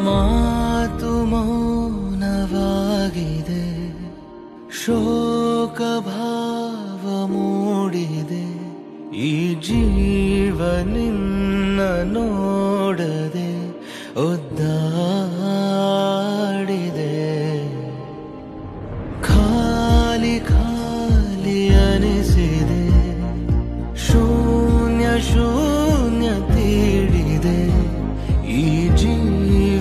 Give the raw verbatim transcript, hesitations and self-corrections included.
ಮಾತು ಮೌನವಾಗಿದೆ, ಶೋಕ ಭಾವ ಮೂಡಿದೆ. ಈ ಜೀವ ನಿನ್ನ ನೋಡದೆ ಒದ್ದಾಗಿದೆ.